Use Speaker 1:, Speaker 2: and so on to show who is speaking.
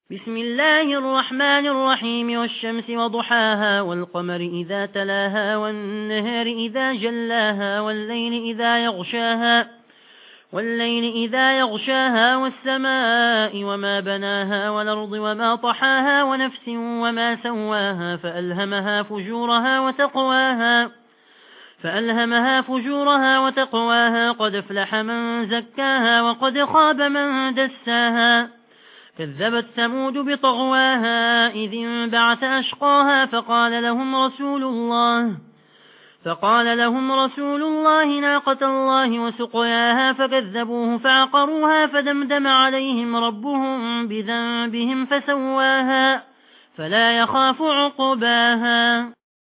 Speaker 1: بسم الله الرحمن الرحيم والشمس وضحاها والقمر إذا تلاها والنهار إذا جلاها والليل إذا يغشاها والسماء وما بناها والأرض وما طحاها ونفس وما سواها فألهمها فجورها وتقواها قد افلح من زكاها وقد خاب من دساها كذبت ثمود بطغواها إذ انبعث أشقاها فقال لهم رسول الله ناقة الله وسقياها فكذبوه فعقروها فدمدم عليهم ربهم بذنبهم فسواها فلا يخاف عقباها.